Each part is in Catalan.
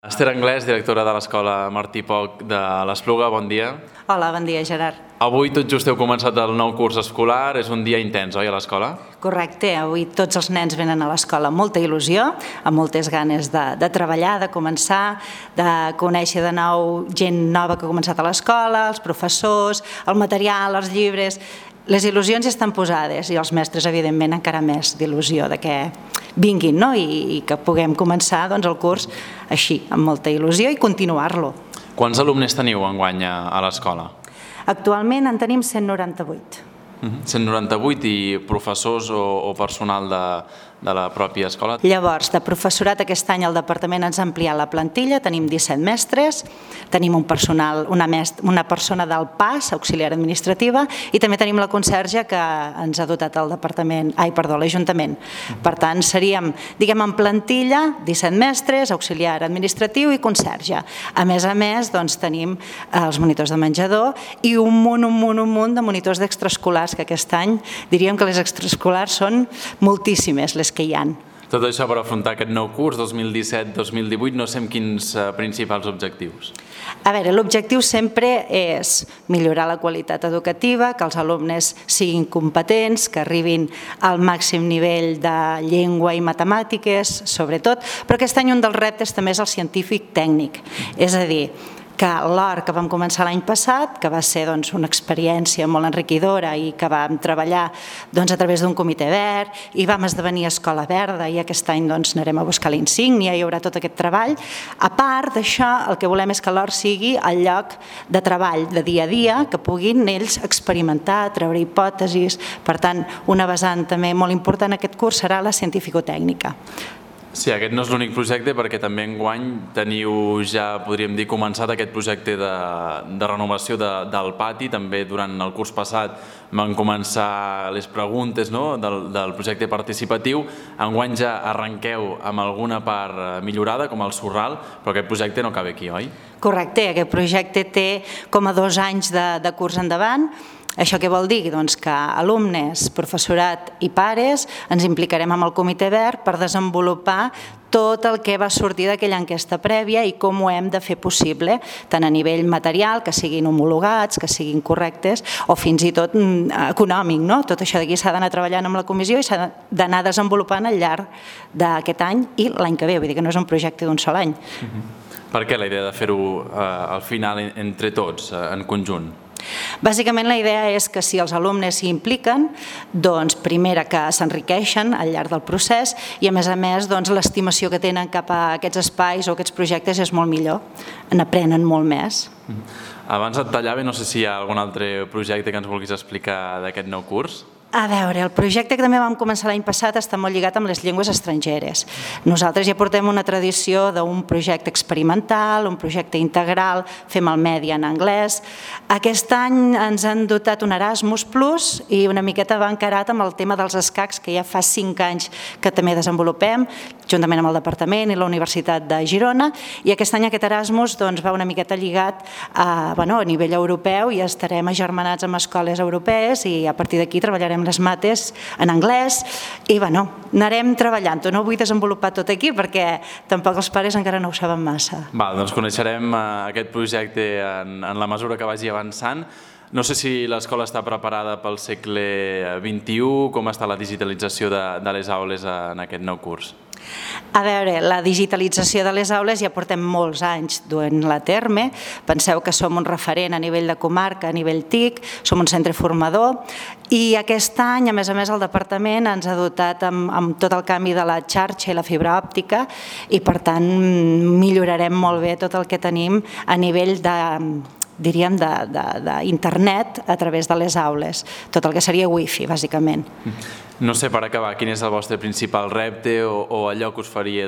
Esther Anglès, directora de l'Escola Martí Poch de l'Espluga, bon dia. Hola, bon dia, Gerard. Avui tot just heu començat el nou curs escolar, és un dia intens, oi, a l'escola? Correcte, avui tots els nens venen a l'escola amb molta il·lusió, amb moltes ganes de treballar, de començar, de conèixer de nou gent nova que ha començat a l'escola, els professors, el material, els llibres. Les il·lusions ja estan posades i els mestres, evidentment, encara més d'il·lusió de que vinguin, no? I que puguem començar el curs així, amb molta il·lusió i continuar-lo. Quants alumnes teniu enguany a l'escola? Actualment en tenim 198. 198 i professors o personal de la pròpia escola? Llavors, de professorat aquest any el departament ens ha ampliat la plantilla, tenim 17 mestres, tenim un personal, una persona del PAS, auxiliar administrativa, i també tenim la conserge que ens ha dotat l'Ajuntament. Per tant, seríem, diguem, en plantilla, 17 mestres, auxiliar administratiu i conserge. A més, tenim els monitors de menjador i un munt de monitors d'extraescolars, que aquest any diríem que les extraescolars són moltíssimes les que hi ha. Tot això per afrontar aquest nou curs 2017-2018, no sé amb quins principals objectius. A veure, l'objectiu sempre és millorar la qualitat educativa, que els alumnes siguin competents, que arribin al màxim nivell de llengua i matemàtiques, sobretot, però aquest any un dels reptes també és el científic tècnic, és a dir, que l'OR que vam començar l'any passat, que va ser una experiència molt enriquidora i que vam treballar a través d'un comitè verd i vam esdevenir escola verda i aquest any anarem a buscar l'insígnia, hi haurà tot aquest treball. A part d'això, el que volem és que l'OR sigui el lloc de treball de dia a dia, que puguin ells experimentar, treure hipòtesis. Per tant, una vessant també molt important aquest curs serà la científico-tècnica. Sí, aquest no és l'únic projecte perquè també enguany teniu ja, podríem dir, començat aquest projecte de renovació del pati. També durant el curs passat van començar les preguntes del projecte participatiu. Enguany ja arrenqueu amb alguna part millorada, com el sorral, però aquest projecte no acaba aquí, oi? Correcte, aquest projecte té com a 2 anys de curs endavant. Això què vol dir? Doncs que alumnes, professorat i pares ens implicarem amb el comitè verd per desenvolupar tot el que va sortir d'aquella enquesta prèvia i com ho hem de fer possible, tant a nivell material, que siguin homologats, que siguin correctes, o fins i tot econòmic. Tot això d'aquí s'ha d'anar treballant amb la comissió i s'ha d'anar desenvolupant al llarg d'aquest any i l'any que ve, vull dir que no és un projecte d'un sol any. Per què la idea de fer-ho al final entre tots, en conjunt? Bàsicament la idea és que si els alumnes s'hi impliquen, doncs primera que s'enriqueixen al llarg del procés i a més l'estimació que tenen cap a aquests espais o aquests projectes és molt millor, n'aprenen molt més. Abans et tallava, no sé si hi ha algun altre projecte que ens vulguis explicar d'aquest nou curs. A veure, el projecte que també vam començar l'any passat està molt lligat amb les llengües estrangeres. Nosaltres ja portem una tradició d'un projecte experimental, un projecte integral, fem el medi en anglès. Aquest any ens han dotat un Erasmus Plus i una miqueta va encarat amb el tema dels escacs, que ja fa 5 anys que també desenvolupem, juntament amb el Departament i la Universitat de Girona, i aquest any aquest Erasmus va una miqueta lligat a nivell europeu i estarem agermanats amb escoles europees i a partir d'aquí treballarem les mates en anglès i anarem treballant-ho. No vull desenvolupar tot aquí perquè tampoc els pares encara no ho saben massa. Doncs coneixerem aquest projecte en la mesura que vagi avançant. No sé si l'escola està preparada pel segle XXI, com està la digitalització de les aules en aquest nou curs? A veure, la digitalització de les aules ja portem molts anys duent-la a terme. Penseu que som un referent a nivell de comarca, a nivell TIC, som un centre formador i aquest any, a més, el departament ens ha dotat amb tot el canvi de la xarxa i la fibra òptica i, per tant, millorarem molt bé tot el que tenim a nivell d'internet a través de les aules, tot el que seria wifi, bàsicament. No sé, per acabar, quin és el vostre principal repte o allò que us faria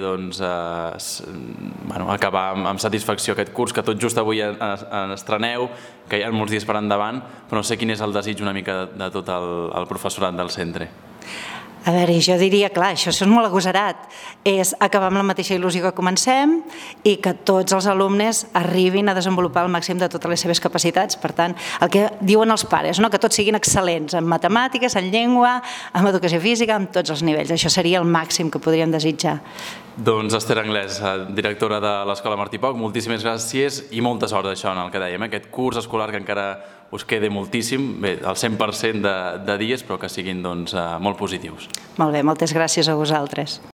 acabar amb satisfacció aquest curs, que tot just avui estreneu, que hi ha molts dies per endavant, però no sé quin és el desig una mica de tot el professorat del centre. A veure, jo diria, clar, això és molt agosarat, és acabar amb la mateixa il·lusió que comencem i que tots els alumnes arribin a desenvolupar el màxim de totes les seves capacitats. Per tant, el que diuen els pares, que tots siguin excel·lents en matemàtiques, en llengua, en educació física, en tots els nivells. Això seria el màxim que podríem desitjar. Doncs Esther Anglès, directora de l'Escola Martí Poch, moltíssimes gràcies i molta sort d'això en el que dèiem. Aquest curs escolar que encara us queda moltíssim, bé, el 100% de dies, però que siguin molt positius. Molt bé, moltes gràcies a vosaltres.